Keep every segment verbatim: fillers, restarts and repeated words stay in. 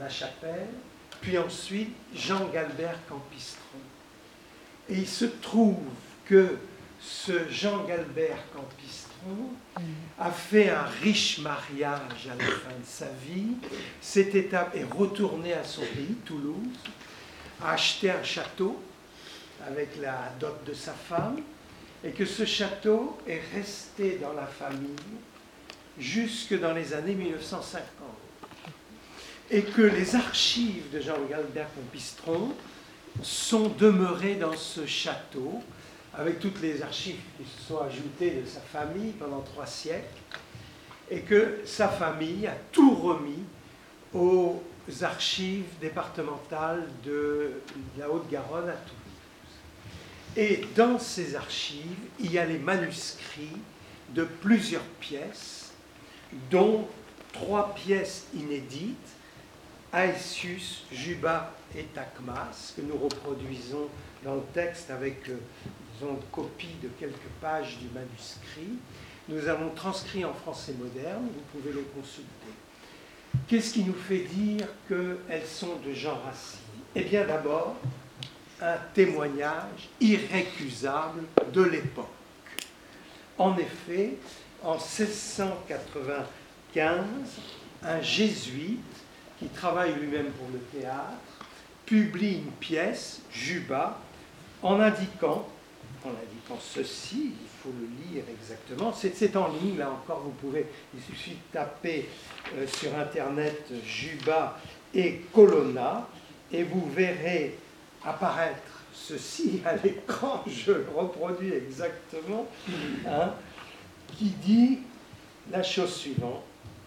la chapelle, puis ensuite Jean Galbert Campistron. Et il se trouve que ce Jean Galbert Campistron a fait un riche mariage à la fin de sa vie, s'est étab- est retourné à son pays, Toulouse, a acheté un château avec la dot de sa femme, et que ce château est resté dans la famille jusque dans les années mille neuf cent cinquante. Et que les archives de Jean Galbert Campistron sont demeurées dans ce château, avec toutes les archives qui se sont ajoutées de sa famille pendant trois siècles, et que sa famille a tout remis aux archives départementales de la Haute-Garonne à Toulouse. Et dans ces archives, il y a les manuscrits de plusieurs pièces, dont trois pièces inédites, Aëtius, Juba et Takmas, que nous reproduisons dans le texte avec euh, disons, une copie de quelques pages du manuscrit. Nous avons transcrit en français moderne, vous pouvez les consulter. Qu'est-ce qui nous fait dire qu'elles sont de Jean Racine? Eh bien d'abord, un témoignage irrécusable de l'époque. En effet, en seize cent quatre-vingt-quinze, un jésuite qui travaille lui-même pour le théâtre publie une pièce, Juba, en indiquant, en indiquant ceci, il faut le lire exactement, c'est, c'est en ligne, là encore, vous pouvez, il suffit de taper euh, sur Internet Juba et Colonna, et vous verrez apparaître ceci à l'écran, je le reproduis exactement, hein, qui dit la chose suivante.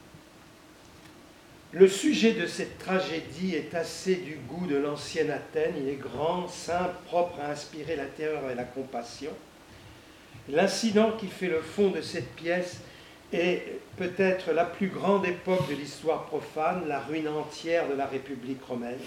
Le sujet de cette tragédie est assez du goût de l'ancienne Athènes. Il est grand, simple, propre à inspirer la terreur et la compassion. L'incident qui fait le fond de cette pièce est peut-être la plus grande époque de l'histoire profane, la ruine entière de la République romaine.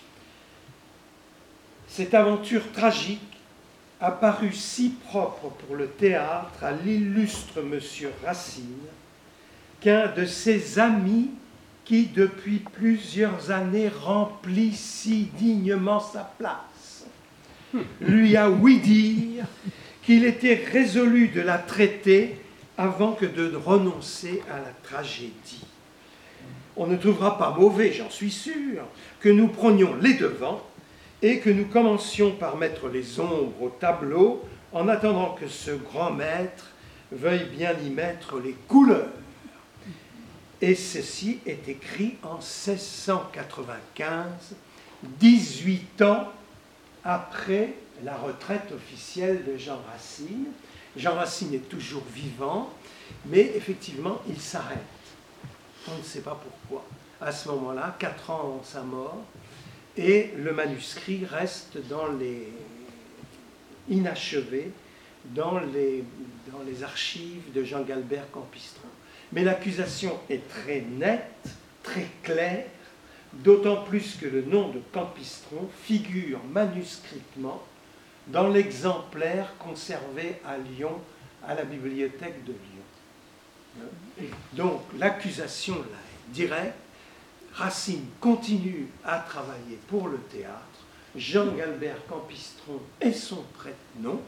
Cette aventure tragique apparut si propre pour le théâtre à l'illustre monsieur Racine qu'un de ses amis qui depuis plusieurs années remplit si dignement sa place, lui a ouï dire qu'il était résolu de la traiter avant que de renoncer à la tragédie. On ne trouvera pas mauvais, j'en suis sûr, que nous prenions les devants et que nous commencions par mettre les ombres au tableau en attendant que ce grand maître veuille bien y mettre les couleurs. Et ceci est écrit en seize cent quatre-vingt-quinze, dix-huit ans après la retraite officielle de Jean Racine. Jean Racine est toujours vivant, mais effectivement, il s'arrête. On ne sait pas pourquoi. À ce moment-là, quatre ans avant sa mort, et le manuscrit reste dans les inachevé dans les, dans les archives de Jean Galbert Campistron. Mais l'accusation est très nette, très claire, d'autant plus que le nom de Campistron figure manuscritement dans l'exemplaire conservé à Lyon, à la bibliothèque de Lyon. Donc l'accusation là est directe. Racine continue à travailler pour le théâtre. Jean Galbert Campistron est son prénom.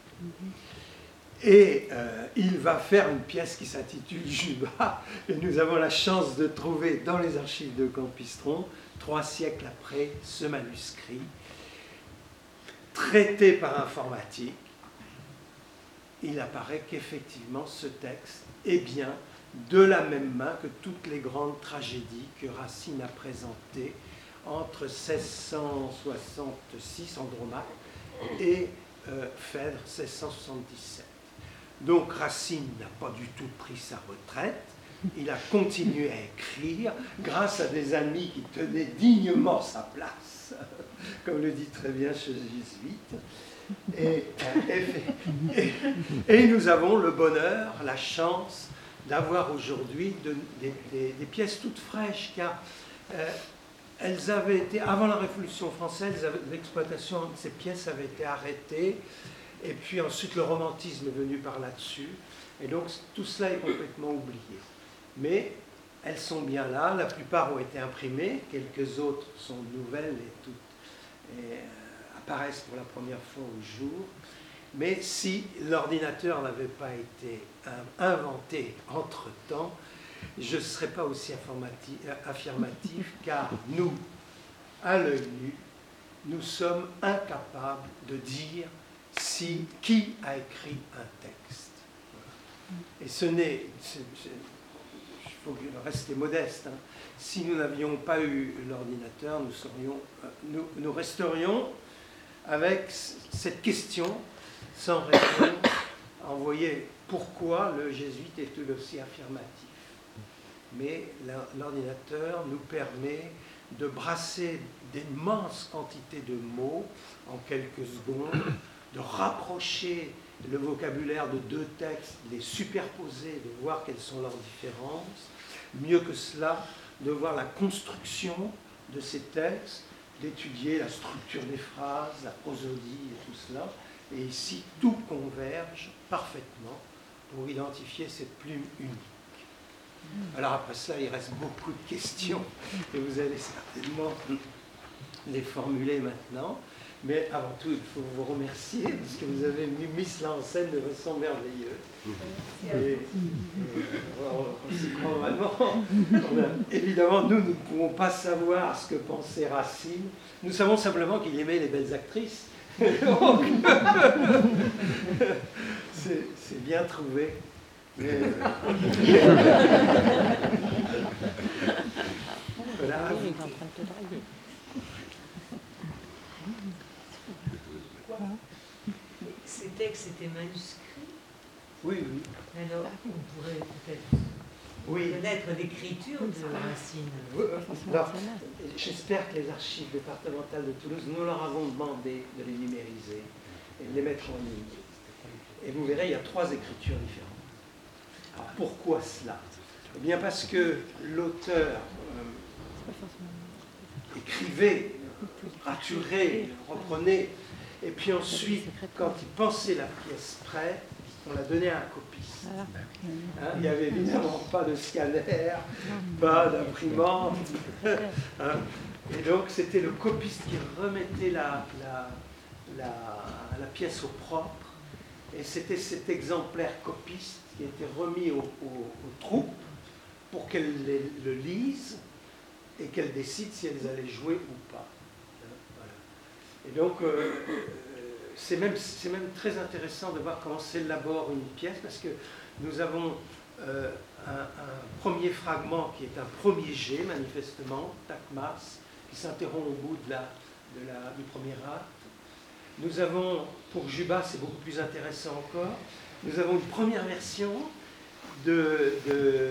Et euh, il va faire une pièce qui s'intitule Juba, et nous avons la chance de trouver dans les archives de Campistron, trois siècles après, ce manuscrit, traité par informatique. Il apparaît qu'effectivement ce texte est bien de la même main que toutes les grandes tragédies que Racine a présentées entre seize cent soixante-six, Andromaque, et euh, Phèdre, seize cent soixante-dix-sept. Donc Racine n'a pas du tout pris sa retraite, il a continué à écrire grâce à des amis qui tenaient dignement sa place, comme le dit très bien ce jésuite. Et, et, et, et nous avons le bonheur, la chance d'avoir aujourd'hui de, des, des, des pièces toutes fraîches, car euh, elles avaient été, avant la Révolution française, l'exploitation de ces pièces avait été arrêtée, et puis ensuite le romantisme est venu par là-dessus, et donc tout cela est complètement oublié. Mais elles sont bien là, la plupart ont été imprimées, quelques autres sont nouvelles et toutes et, euh, apparaissent pour la première fois au jour. Mais si l'ordinateur n'avait pas été inventé entre-temps, je ne serais pas aussi affirmatif, car nous, à l'œil nu, nous sommes incapables de dire si, qui a écrit un texte. Et ce n'est, il faut rester modeste, hein. Si nous n'avions pas eu l'ordinateur, nous, serions, nous, nous resterions avec cette question sans réponse. Vous voyez pourquoi le jésuite est tout aussi affirmatif. Mais l'ordinateur nous permet de brasser d'immenses quantités de mots en quelques secondes, de rapprocher le vocabulaire de deux textes, de les superposer, de voir quelles sont leurs différences. Mieux que cela, de voir la construction de ces textes, d'étudier la structure des phrases, la prosodie et tout cela. Et ici, tout converge parfaitement pour identifier cette plume unique. Alors après ça, il reste beaucoup de questions et vous allez certainement les formuler maintenant. Mais avant tout, il faut vous remercier parce que vous avez mis cela en scène de façon merveilleuse. Et, et on s'y croit vraiment. On a, évidemment, nous, nous ne pouvons pas savoir ce que pensait Racine. Nous savons simplement qu'il aimait les belles actrices. C'est bien trouvé. Mais, euh, voilà. Ces textes étaient manuscrits. Oui, oui. Alors, on pourrait peut-être oui. connaître l'écriture de Racine. Oui, alors, j'espère que les archives départementales de Toulouse, nous leur avons demandé de les numériser et de les mettre en ligne. Et vous verrez, il y a trois écritures différentes. Alors, pourquoi cela? Eh bien, parce que l'auteur euh, écrivait, raturait, reprenait, et puis ensuite, quand il pensait la pièce prête, on la donnait à un copiste. Hein, il n'y avait évidemment pas de scanner, pas d'imprimante. Hein, et donc, c'était le copiste qui remettait la, la, la, la pièce au propre. Et c'était cet exemplaire copiste qui était remis aux, aux, aux troupes pour qu'elles le lisent et qu'elles décident si elles allaient jouer ou pas. Voilà. Et donc, euh, c'est même, c'est même très intéressant de voir comment s'élabore une pièce, parce que nous avons euh, un, un premier fragment qui est un premier jet, manifestement, Takmas, qui s'interrompt au bout de la, de la, du premier acte. Nous avons, pour Juba, c'est beaucoup plus intéressant encore, nous avons une première version de, de,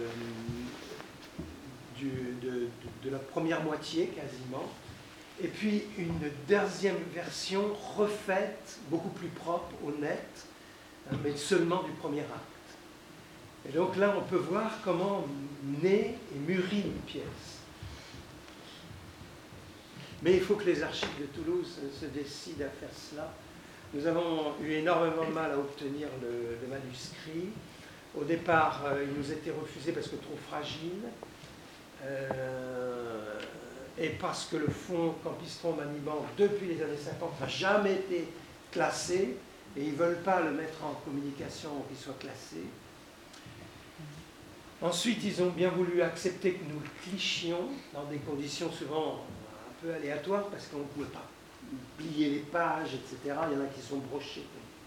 du, de, de, de la première moitié, quasiment, et puis une deuxième version refaite, beaucoup plus propre, honnête, mais seulement du premier acte. Et donc là, on peut voir comment naît et mûrit une pièce. Mais il faut que les archives de Toulouse se décident à faire cela. Nous avons eu énormément de mal à obtenir le, le manuscrit. Au départ, euh, il nous était refusé parce que trop fragile, euh, et parce que le fonds Campistron-Maniban, depuis les années cinquante, n'a jamais été classé, et ils ne veulent pas le mettre en communication pour qu'il soit classé. Ensuite, ils ont bien voulu accepter que nous le clichions, dans des conditions souvent un peu aléatoires, parce qu'on ne pouvait pas plier les pages, et cetera. Il y en a qui sont brochés.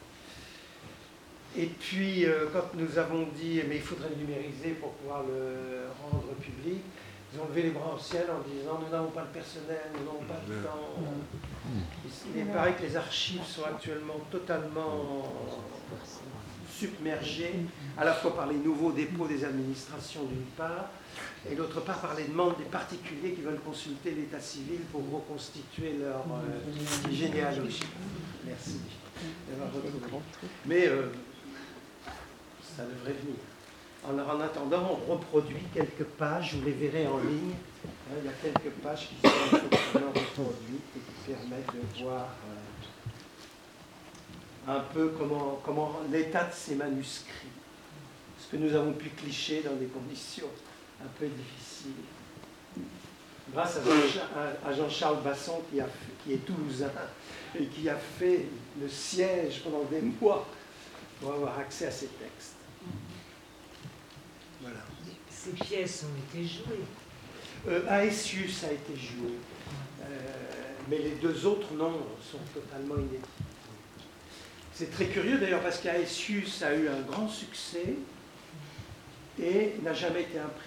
Et puis, euh, quand nous avons dit, mais il faudrait le numériser pour pouvoir le rendre public, ils ont levé les bras au ciel en disant, nous n'avons pas le personnel, nous n'avons pas le temps. Il paraît que les archives sont actuellement totalement submergées, à la fois par les nouveaux dépôts des administrations d'une part, et d'autre part par les demandes des particuliers qui veulent consulter l'état civil pour reconstituer leur euh, généalogie. Merci d'avoir retrouvé. Mais euh, ça devrait venir. Alors, en attendant, on reproduit quelques pages, vous les verrez en ligne. Hein, il y a quelques pages qui sont effectivement reproduites et qui permettent de voir euh, un peu comment, comment l'état de ces manuscrits. Ce que nous avons pu clicher dans des conditions un peu difficile. Grâce à Jean- à Jean-Charles Basson, qui, a, qui est toulousain, et qui a fait le siège pendant des mois pour avoir accès à ces textes. Voilà. Ces pièces ont été jouées. Euh, Aesius a été joué, euh, mais les deux autres, non, sont totalement inédits. C'est très curieux d'ailleurs parce qu'Aesius a eu un grand succès et n'a jamais été imprimé.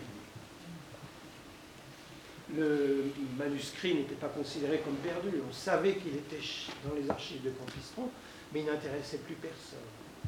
Le manuscrit n'était pas considéré comme perdu. On savait qu'il était dans les archives de Campistron, mais il n'intéressait plus personne.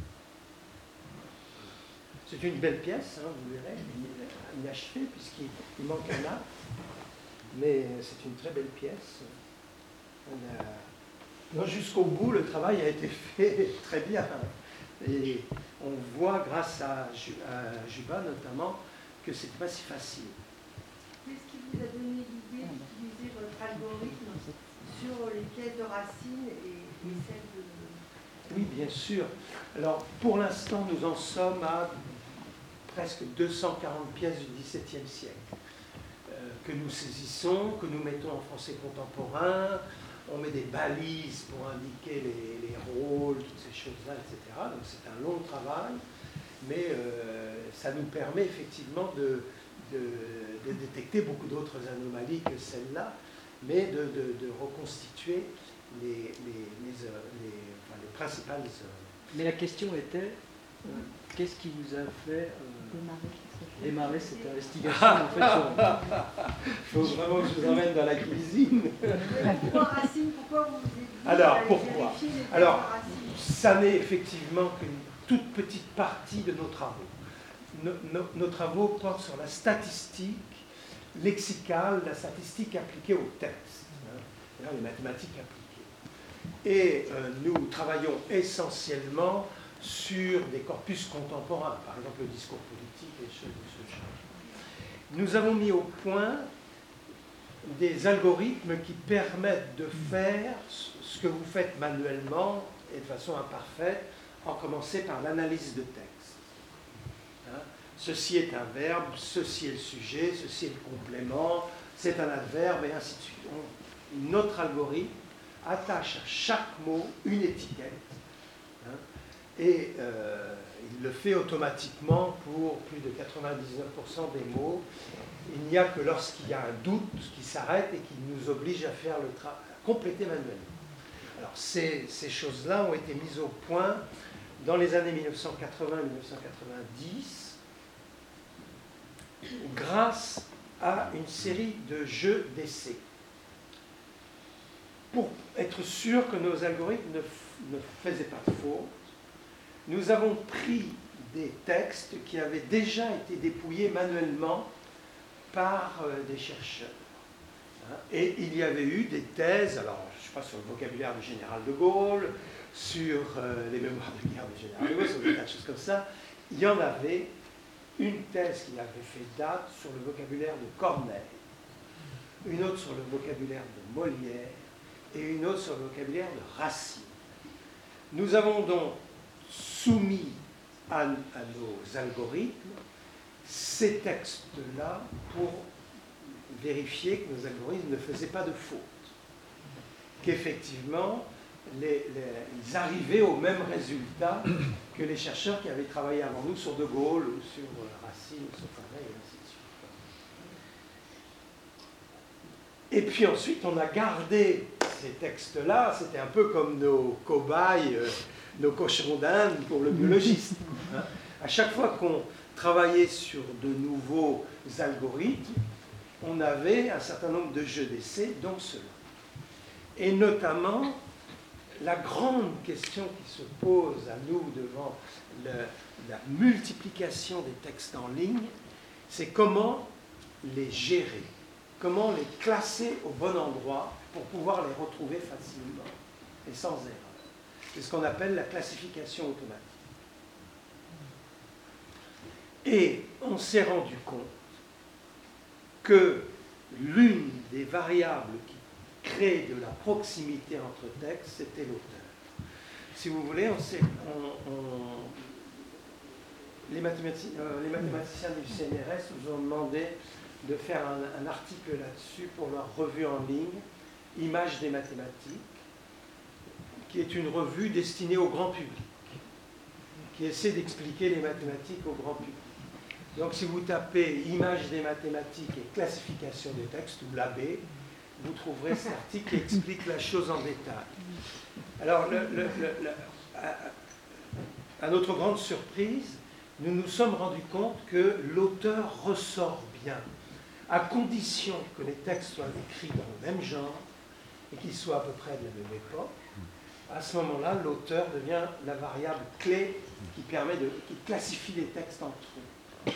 C'est une belle pièce, hein, vous verrez, inachevée, puisqu'il manque un acte, mais c'est une très belle pièce. On a... Jusqu'au bout, le travail a été fait très bien. Et on voit, grâce à, à Juba notamment, que ce n'était pas si facile. Qu'est-ce qui vous a donné l'idée d'utiliser votre algorithme sur les pièces de Racine et, et celles de... Oui, bien sûr. Alors, pour l'instant, nous en sommes à presque deux cent quarante pièces du dix-septième siècle, euh, que nous saisissons, que nous mettons en français contemporain. On met des balises pour indiquer les, les rôles, toutes ces choses-là, et cetera. Donc, c'est un long travail, mais euh, ça nous permet effectivement de... De, de détecter beaucoup d'autres anomalies que celle-là, mais de, de, de reconstituer les, les, les, les, enfin, les principales œuvres. Mais la question était, euh, qu'est-ce qui vous a fait euh, démarrer cette investigation en fait, Il faut vraiment que je vous emmène dans la cuisine. Pourquoi Racine? Pourquoi vous vous êtes dit Alors, pourquoi? Alors, Racine? ça n'est effectivement qu'une toute petite partie de nos travaux. Nos, nos, nos travaux portent sur la statistique lexicale, la statistique appliquée au texte, hein, les mathématiques appliquées. Et euh, nous travaillons essentiellement sur des corpus contemporains, par exemple le discours politique et des choses de ce genre. Nous avons mis au point des algorithmes qui permettent de faire ce que vous faites manuellement et de façon imparfaite, en commençant par l'analyse de texte. Ceci est un verbe, ceci est le sujet, ceci est le complément, c'est un adverbe, et ainsi de suite. On, notre algorithme attache à chaque mot une étiquette, hein, et euh, il le fait automatiquement pour plus de quatre-vingt-dix-neuf pour cent des mots. Il n'y a que lorsqu'il y a un doute qui s'arrête et qui nous oblige à faire le travail, à compléter manuellement. Alors ces, ces choses-là ont été mises au point dans les années mille neuf cent quatre-vingts mille neuf cent quatre-vingt-dix, grâce à une série de jeux d'essais. Pour être sûr que nos algorithmes ne, ne faisaient pas de faute, nous avons pris des textes qui avaient déjà été dépouillés manuellement par euh, des chercheurs. Hein, et il y avait eu des thèses, alors je ne sais pas, sur le vocabulaire du général de Gaulle, sur euh, les mémoires de guerre du général de Gaulle, sur des tas de choses comme ça. Il y en avait une thèse qui avait fait date sur le vocabulaire de Corneille, une autre sur le vocabulaire de Molière et une autre sur le vocabulaire de Racine. Nous avons donc soumis à, à nos algorithmes ces textes-là pour vérifier que nos algorithmes ne faisaient pas de faute, qu'effectivement les, les, ils arrivaient au même résultat que les chercheurs qui avaient travaillé avant nous sur De Gaulle ou sur Racine ou sur Corneille et ainsi de suite. Et puis ensuite, on a gardé ces textes-là, c'était un peu comme nos cobayes, euh, nos cochons d'Inde pour le biologiste. Hein. À chaque fois qu'on travaillait sur de nouveaux algorithmes, on avait un certain nombre de jeux d'essai, dont ceux-là. Et notamment, la grande question qui se pose à nous devant le, la multiplication des textes en ligne, c'est comment les gérer, comment les classer au bon endroit pour pouvoir les retrouver facilement et sans erreur. C'est ce qu'on appelle la classification automatique. Et on s'est rendu compte que l'une des variables qui crée de la proximité entre textes, c'était l'auteur. Si vous voulez, on, on, les, mathémati euh, les mathématiciens du C N R S nous ont demandé de faire un, un article là-dessus pour leur revue en ligne, Images des mathématiques, qui est une revue destinée au grand public, qui essaie d'expliquer les mathématiques au grand public. Donc si vous tapez Images des mathématiques et classification des textes, ou l'A B, vous trouverez cet article qui explique la chose en détail. Alors, le, le, le, le, à, à notre grande surprise, nous nous sommes rendus compte que l'auteur ressort bien, à condition que les textes soient écrits dans le même genre et qu'ils soient à peu près de la même époque. À ce moment-là, l'auteur devient la variable clé qui permet de qui classifie les textes entre eux.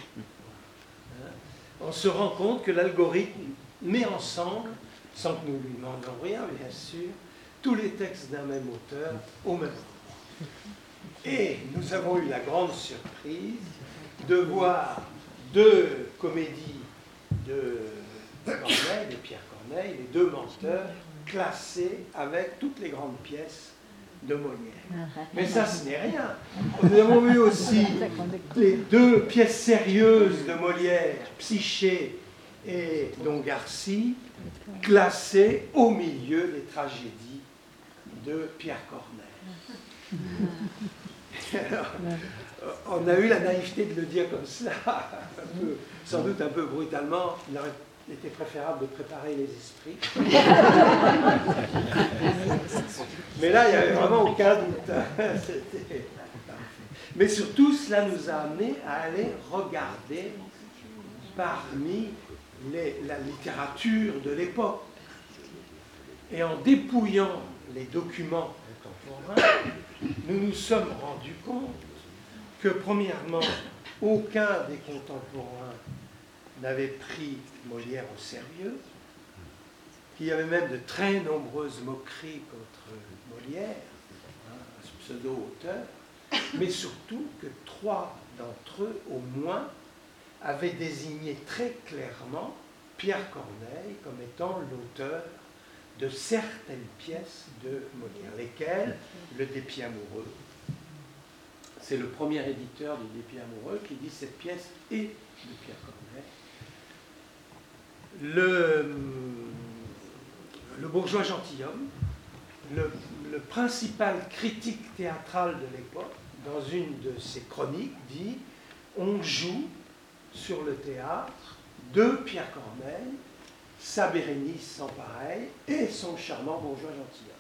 On se rend compte que l'algorithme met ensemble, sans que nous lui demandions rien, bien sûr, tous les textes d'un même auteur au même moment. Et nous avons eu la grande surprise de voir deux comédies de Corneille, de Pierre Corneille, les deux menteurs, classés avec toutes les grandes pièces de Molière. Mais ça, ce n'est rien. Nous avons vu aussi les deux pièces sérieuses de Molière, Psyché et Don Garci, classées au milieu des tragédies de Pierre Corneille. Alors, on a eu la naïveté de le dire comme ça, un peu, sans doute un peu brutalement. Il aurait été préférable de préparer les esprits. Mais là, il n'y avait vraiment aucun doute. Mais surtout, cela nous a amené à aller regarder parmi les, la littérature de l'époque. Et en dépouillant les documents contemporains, nous nous sommes rendus compte que, premièrement, aucun des contemporains n'avait pris Molière au sérieux, qu'il y avait même de très nombreuses moqueries contre Molière, hein, un pseudo-auteur, mais surtout que trois d'entre eux, au moins, avaient désigné très clairement Pierre Corneille comme étant l'auteur de certaines pièces de Molière, lesquelles le Dépit amoureux. C'est le premier éditeur du Dépit amoureux qui dit cette pièce est de Pierre Corneille. Le, le bourgeois gentilhomme, le, le principal critique théâtral de l'époque, dans une de ses chroniques, dit « On joue sur le théâtre de Pierre Corneille, sa Bérénice sans pareil et son charmant bourgeois gentilhomme. »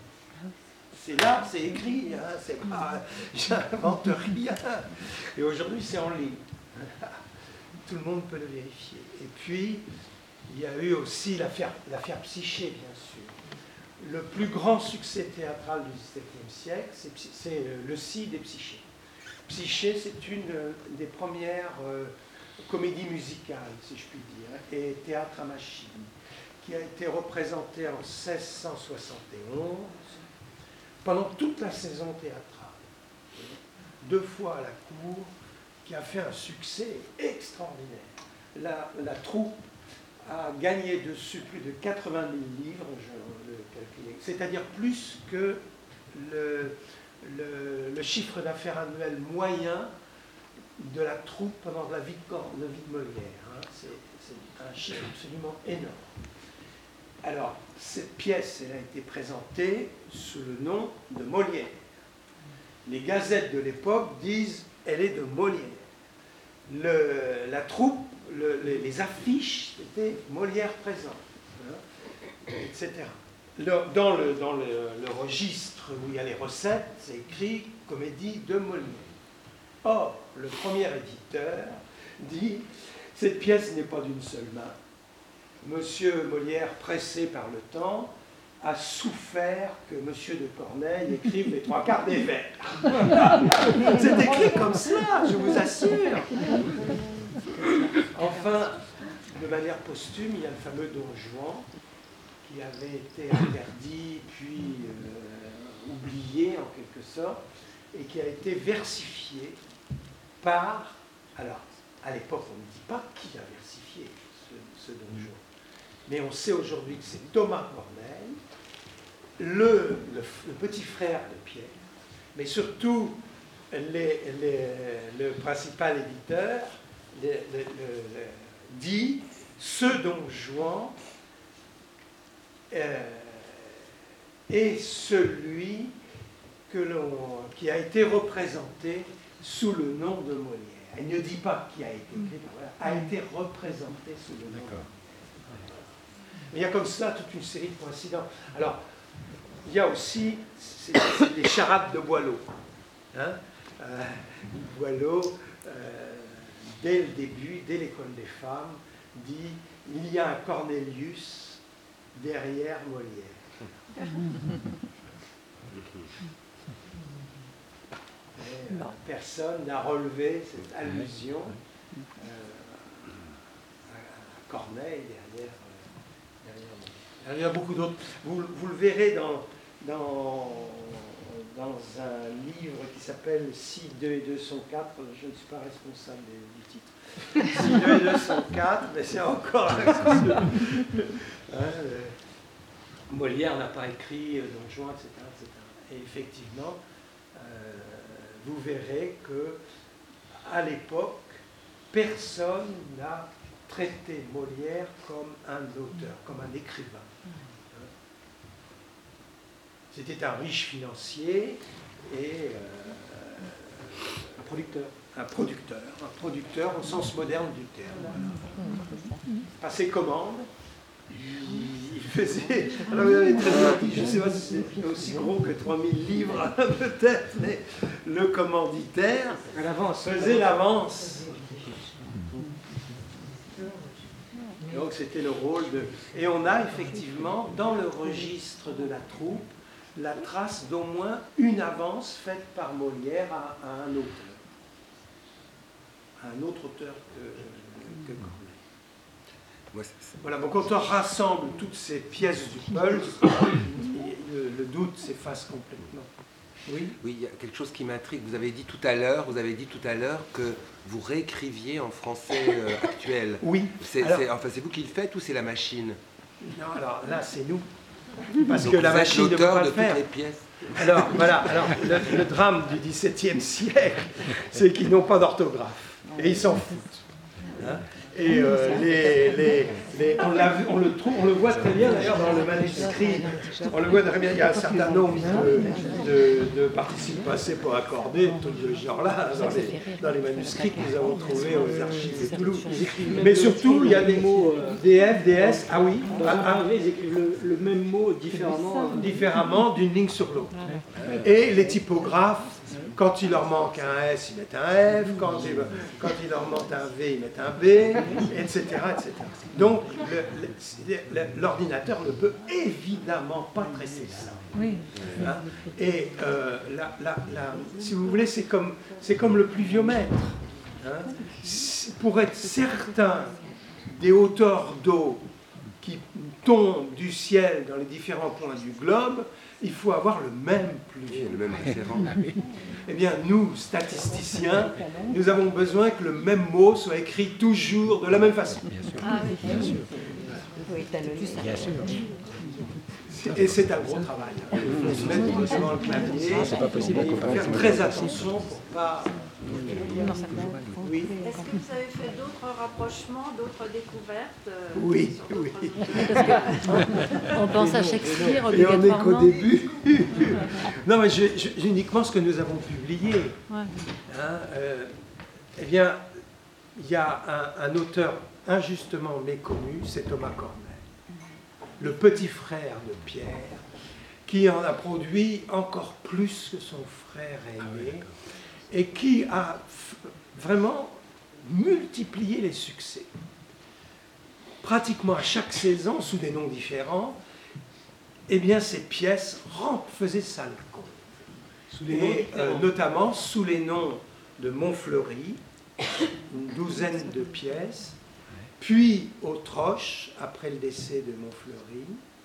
C'est là, c'est écrit, hein, c'est pas, j'invente rien. Et aujourd'hui, c'est en ligne. Tout le monde peut le vérifier. Et puis, il y a eu aussi l'affaire, l'affaire Psyché, bien sûr. Le plus grand succès théâtral du dix-septième siècle, c'est, c'est le Cid et Psyché. Psyché, c'est une des premières euh, comédies musicales, si je puis dire, et théâtre à machine, qui a été représenté en seize cent soixante et onze, pendant toute la saison théâtrale, deux fois à la cour, qui a fait un succès extraordinaire. La, la troupe a gagné dessus plus de quatre-vingt mille livres, je le calculais, c'est-à-dire plus que le, le, le chiffre d'affaires annuel moyen de la troupe pendant la vie de, la vie de Molière. Hein. C'est, c'est un chiffre absolument énorme. Alors, cette pièce, elle a été présentée sous le nom de Molière. Les gazettes de l'époque disent « elle est de Molière ». Le, la troupe, le, les, les affiches, c'était Molière présent, hein, et cetera. Le, dans le, dans le, le registre où il y a les recettes, c'est écrit « comédie de Molière ». Or, le premier éditeur dit « cette pièce n'est pas d'une seule main. Monsieur Molière, pressé par le temps, a souffert que Monsieur de Corneille écrive les trois quarts des vers. » C'est écrit comme cela, je vous assure. Enfin, de manière posthume, il y a le fameux Don Juan, qui avait été interdit, puis euh, oublié en quelque sorte, et qui a été versifié par... Alors, à l'époque, on ne dit pas qui a versifié ce, ce Don Juan. Mais on sait aujourd'hui que c'est Thomas Corneille, le, le, le petit frère de Pierre, mais surtout les, les, le principal éditeur le, le, le, dit ce Don Juan euh, est celui que l'on, qui a été représenté sous le nom de Molière. Elle ne dit pas qui a été écrit, voilà, a été représenté sous le nom de Molière. Mais il y a comme ça toute une série de coïncidences. Alors, il y a aussi c'est, c'est les charades de Boileau. Hein euh, Boileau, euh, dès le début, dès l'école des femmes, dit « Il y a un Cornelius derrière Molière ». Et, euh, personne n'a relevé cette allusion euh, à Corneille derrière, euh, derrière Molière. Il y a beaucoup d'autres. Vous, vous le verrez dans, dans, dans un livre qui s'appelle « Si deux et deux sont quatre ». Je ne suis pas responsable du titre. « Si deux et deux sont quatre », mais c'est encore un souci. Hein, euh, Molière n'a pas écrit euh, Don Juan, et cetera, et cetera. Et effectivement, euh, vous verrez que à l'époque, personne n'a traité Molière comme un auteur, comme un écrivain. C'était un riche financier et euh, un producteur. Un producteur, un producteur au sens moderne du terme. Voilà. Passait commande. Il faisait, alors vous avez très bien dit, je ne sais pas si c'est aussi gros que trois mille livres peut-être, mais le commanditaire faisait l'avance. Donc c'était le rôle de... Et on a effectivement dans le registre de la troupe la trace d'au moins une avance faite par Molière à, à un auteur. À un autre auteur que, que Corneille. Ouais, c'est, c'est... Voilà, donc quand on rassemble toutes ces pièces du puzzle, le, le doute s'efface complètement. Oui. Oui, il y a quelque chose qui m'intrigue. Vous avez dit tout à l'heure, vous avez dit tout à l'heure que vous réécriviez en français euh, actuel. Oui. C'est, alors, c'est, enfin, c'est vous qui le faites ou c'est la machine? Non, alors là, c'est nous. Parce donc que la machine ne peut pas de le faire. Toutes les pièces. Alors, voilà. Alors, le, le drame du dix-septième siècle, c'est qu'ils n'ont pas d'orthographe et ils s'en foutent. Hein? Et euh, les, les, les, on, l'a vu, on, le trouve, on le voit très bien d'ailleurs dans le manuscrit. On le voit très bien, il y a un certain nombre de, de, de participes passés pour accorder, tout de ce genre-là, dans les, dans les manuscrits que nous avons trouvés aux archives de Toulouse. Mais surtout, il y a des mots D F, D S, ah oui, ah, ils écrivent le, le même mot différemment. Différemment d'une ligne sur l'autre. Et les typographes, quand il leur manque un S, ils mettent un F, quand il, quand il leur manque un V, ils mettent un B, et cetera, et cetera. Donc, le, le, l'ordinateur ne peut évidemment pas traiter ça. Oui. Hein? Et euh, la, la, la, si vous voulez, c'est comme, c'est comme le pluviomètre. Hein? Pour être certain des hauteurs d'eau qui tombent du ciel dans les différents points du globe, il faut avoir le même pluviomètre. Le même référent. Eh bien, nous, statisticiens, nous avons besoin que le même mot soit écrit toujours de la même façon. Bien sûr. Ah oui, bien sûr. Oui, t'as le Bien sûr. Et c'est un gros travail. Il faut se mettre devant le clavier. C'est pas possible. Il faut faire très attention pour ne pas... Oui. Est-ce que vous avez fait d'autres rapprochements, d'autres découvertes euh, Oui, sur d'autres oui. auteurs? Parce que on pense à Shakespeare Et on n'est qu'au obligatoirement. début. Non, mais je, je, uniquement ce que nous avons publié. Ouais. Hein, euh, eh bien, il y a un, un auteur injustement méconnu, c'est Thomas Corneille, le petit frère de Pierre, qui en a produit encore plus que son frère aîné, et qui a f- vraiment multiplié les succès. Pratiquement à chaque saison, sous des noms différents, eh bien, ces pièces rem- faisaient salle compte. Et euh, notamment sous les noms de Montfleury, une douzaine de pièces, puis au Troche, après le décès de Montfleury,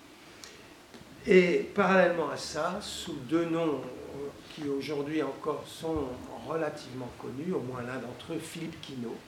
et parallèlement à ça, sous deux noms qui aujourd'hui encore sont relativement connus, au moins l'un d'entre eux, Philippe Quinault.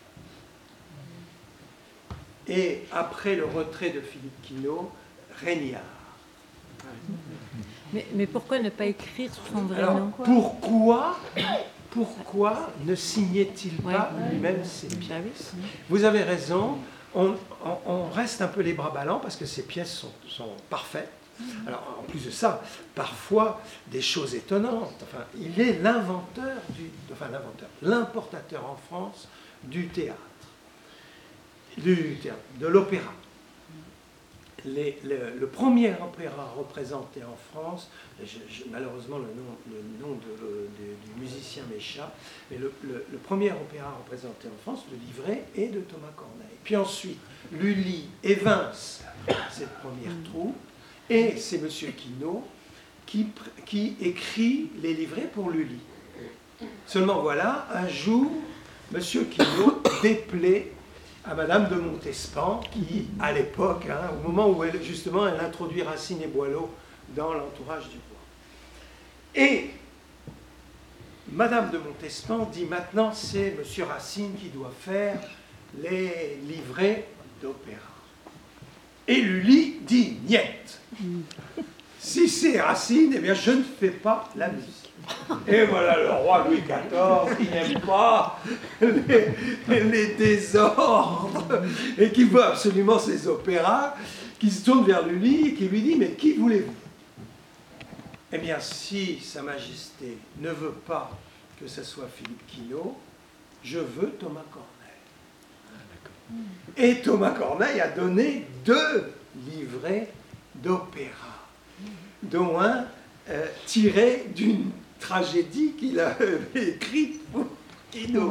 Et après le retrait de Philippe Quinault, Régnard. Mais, mais pourquoi ne pas écrire son vrai Alors, nom? pourquoi, pourquoi ne signait-il pas Ouais. lui-même ses Bah pièces? oui. Vous avez raison, on, on- on reste un peu les bras ballants parce que ces pièces sont, sont parfaites. Alors, en plus de ça, parfois des choses étonnantes. Enfin, il est l'inventeur du, enfin l'inventeur, l'importateur en France du théâtre, du théâtre, de l'opéra. Les- le, le premier opéra représenté en France, je- je- malheureusement le nom, le nom de- de- du musicien m'échappe, mais le, le- le premier opéra représenté en France, le livret, est de Thomas Corneille. Puis ensuite, Lully évince cette première troupe, et c'est M. Quinault qui, pr- qui écrit les livrets pour Lully. Seulement voilà, un jour, M. Quinault déplaît à Madame de Montespan, qui, à l'époque, hein, au moment où elle, justement, elle introduit Racine et Boileau dans l'entourage du roi. Et Madame de Montespan dit maintenant, c'est M. Racine qui doit faire les livrets d'opéra. Et Lully dit, niet. Si c'est Racine, eh bien, je ne fais pas la musique. Et voilà le roi Louis quatorze qui n'aime pas les, les désordres et qui veut absolument ces opéras, qui se tourne vers Lully et qui lui dit, mais qui voulez-vous? Eh bien, si Sa Majesté ne veut pas que ce soit Philippe Quinault, je veux Thomas Corneille. Et Thomas Corneille a donné deux livrets d'opéra, dont un euh, tiré d'une tragédie qu'il a écrite pour Quinault.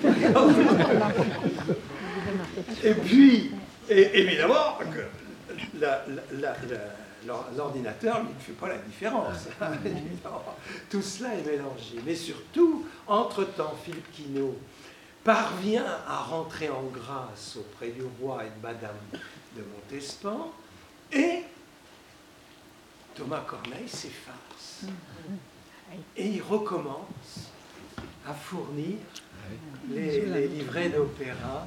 Et puis, et évidemment, que la- la- la- la- l'ordinateur lui ne fait pas la différence. Tout cela est mélangé. Mais surtout, entre-temps, Philippe Quinault parvient à rentrer en grâce auprès du roi et de Madame de Montespan, et Thomas Corneille s'efface. Et il recommence à fournir les, les livrets d'opéra.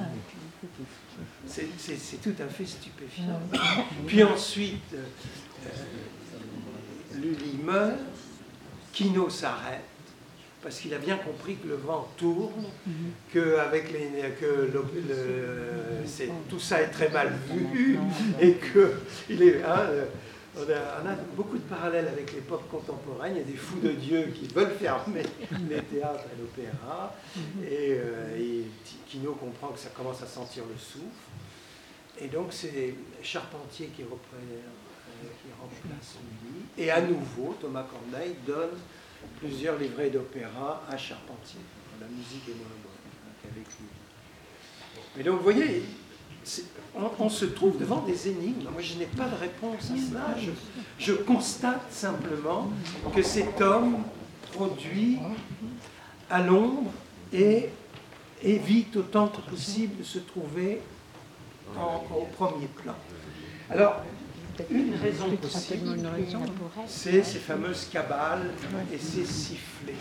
C'est c'est- c'est tout à fait stupéfiant. Puis ensuite, euh, Lully meurt, Quinault s'arrête, parce qu'il a bien compris que le vent tourne, que, avec les, que le, le- c'est- tout ça est très mal vu, et que il est, hein, on, a, on a beaucoup de parallèles avec l'époque contemporaine. Il y a des fous de Dieu qui veulent fermer les théâtres et l'opéra, et, euh, et Quinault comprend que ça commence à sentir le souffle, et donc c'est Charpentier qui, reprend, euh, qui remplace Lully, et à nouveau Thomas Corneille donne plusieurs livrets d'opéra à Charpentier. La musique est moins bonne qu'avec lui. Mais donc, vous voyez, c'est- on, on se trouve devant des énigmes. Moi, je n'ai pas de réponse à cela. Je, je constate simplement que cet homme produit à l'ombre et évite autant que possible de se trouver en- au premier plan. Alors, une raison possible, c'est ces fameuses cabales et ces sifflets.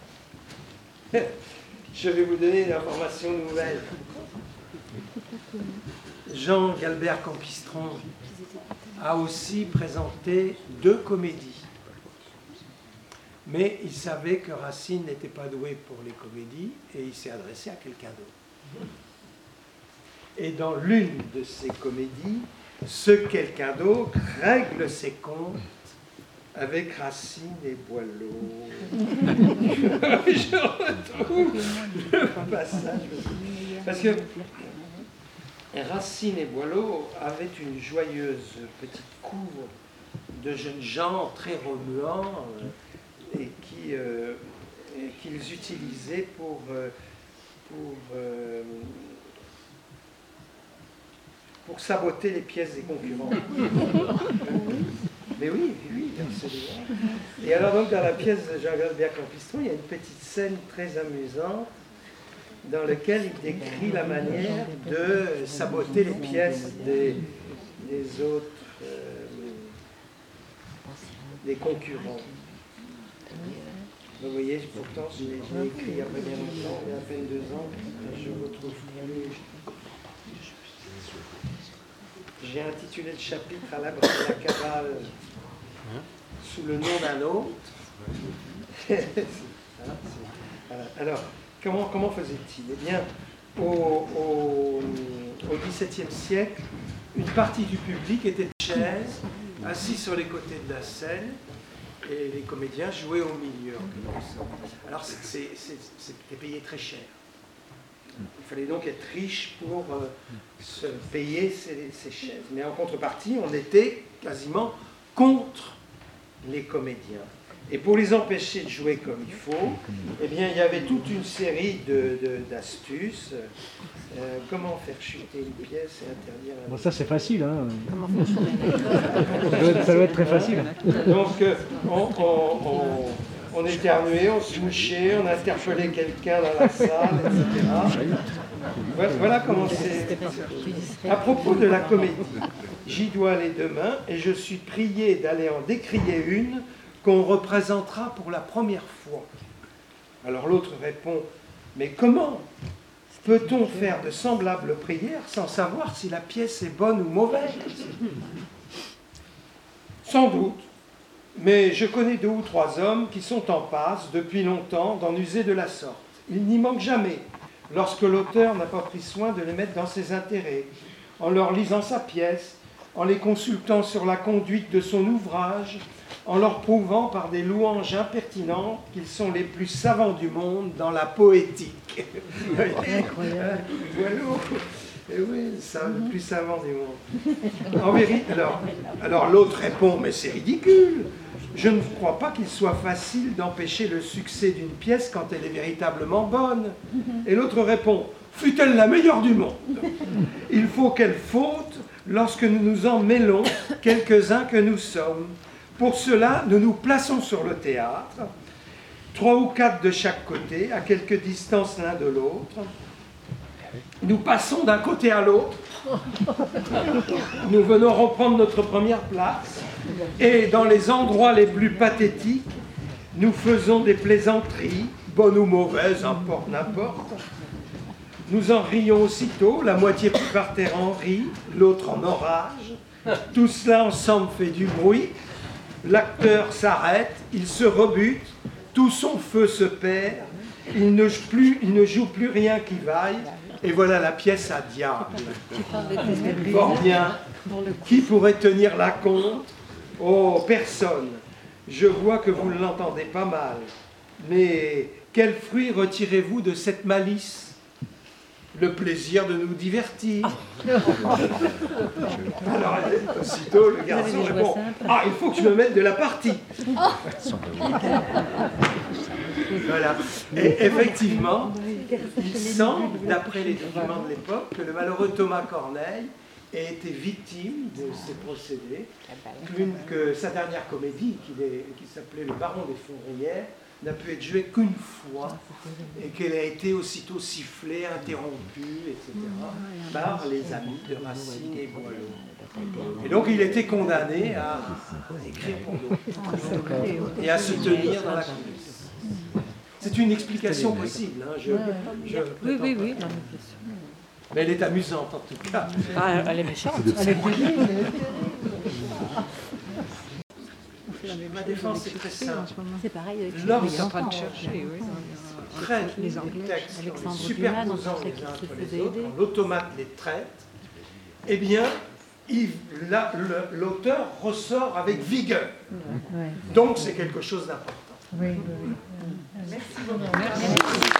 Je vais vous donner une information nouvelle. Jean Galbert Campistron a aussi présenté deux comédies. Mais il savait que Racine n'était pas doué pour les comédies et il s'est adressé à quelqu'un d'autre. Et dans l'une de ces comédies, ce quelqu'un d'autre règle ses comptes avec Racine et Boileau. Je retrouve le passage. Parce que Racine et Boileau avaient une joyeuse petite cour de jeunes gens très remuants euh, et qui, euh, et qu'ils utilisaient pour, euh, pour, euh, pour saboter les pièces des concurrents. Mais oui, oui, absolument. Et alors donc dans la pièce de Jean Galbert Campistron, il y a une petite scène très amusante dans laquelle il décrit la manière de saboter les pièces des, des autres, euh, des concurrents. Vous voyez, pourtant, je l'ai je l'ai écrit il y a pas bien longtemps, il y a à peine deux ans, et je retrouve plus. J'ai intitulé le chapitre à l'abri de la cabale sous le nom d'un autre. À Voilà. Alors, comment, comment faisait-il? Eh bien, au, au, au XVIIe siècle, une partie du public était chaise, assis sur les côtés de la scène, et les comédiens jouaient au milieu. Alors, c'était payé très cher. Il fallait donc être riche pour euh, se payer ces, ces chaises. Mais en contrepartie, on était quasiment contre les comédiens. Et pour les empêcher de jouer comme il faut, eh bien, il y avait toute une série de, de, d'astuces. Euh, comment faire chuter une pièce et interdire un... Bon, ça c'est facile, hein. Comment faire chuter ça, doit être, ça doit être très facile. Donc, euh, on, on, on, on éternuait, on se mouchait, on interpellait quelqu'un dans la salle, et cetera. Voilà, voilà comment c'est. À propos de la comédie, j'y dois aller demain et je suis prié d'aller en décrier une qu'on représentera pour la première fois. Alors l'autre répond, mais comment peut-on faire de semblables prières sans savoir si la pièce est bonne ou mauvaise? Sans doute, mais je connais deux ou trois hommes qui sont en passe depuis longtemps d'en user de la sorte. Il n'y manque jamais, lorsque l'auteur n'a pas pris soin de les mettre dans ses intérêts, en leur lisant sa pièce, en les consultant sur la conduite de son ouvrage, en leur prouvant par des louanges impertinentes qu'ils sont les plus savants du monde dans la poétique. Incroyable. Voilà. Et oui, c'est le plus savant du monde. En vérité, alors, alors l'autre répond, mais c'est ridicule. Je ne crois pas qu'il soit facile d'empêcher le succès d'une pièce quand elle est véritablement bonne. Et l'autre répond, fût-elle la meilleure du monde, il faut qu'elle faute lorsque nous nous en mêlons, quelques-uns que nous sommes. Pour cela, nous nous plaçons sur le théâtre, trois ou quatre de chaque côté, à quelque distance l'un de l'autre. Nous passons d'un côté à l'autre. Nous venons reprendre notre première place. Et dans les endroits les plus pathétiques, nous faisons des plaisanteries, bonnes ou mauvaises, importe, n'importe. Nous en rions aussitôt, la moitié par terre en rit, l'autre en orage. Tout cela ensemble fait du bruit. L'acteur s'arrête, il se rebute, tout son feu se perd, il ne, plus, il ne joue plus rien qui vaille, et voilà la pièce à diable. Fort bien, qui pourrait tenir la compte? Oh, personne. Je vois que vous ne l'entendez pas mal, mais quel fruit retirez-vous de cette malice? Le plaisir de nous divertir. Alors, aussitôt, le garçon répond, ah, il faut que tu me mettes de la partie. Voilà. Et effectivement, il semble, d'après les documents de l'époque, que le malheureux Thomas Corneille ait été victime de ces procédés, que sa dernière comédie, qui, qui s'appelait Le Baron des Fondrières, n'a pu être jouée qu'une fois et qu'elle a été aussitôt sifflée, interrompue, et cetera, par les amis de Racine et Boileau. Et donc il était condamné à écrire pour d'autres et à se tenir dans la coulisse. C'est une explication possible. Hein, je, je oui, oui, oui. Non, mais elle est amusante en tout cas. Ah, elle est méchante. Elle est Ma défense est très simple. C'est pareil avec Lorsqu'ils sont en train de chercher, oui. traitent Les les Anglais. textes en les Alexandre superposant Dumas, les qui uns se entre faisait les autres, aider. quand l'automate les traite, eh bien, il- la- le- l'auteur ressort avec vigueur. Ouais. Donc, c'est quelque chose d'important. Oui, oui, oui. Merci beaucoup. Merci.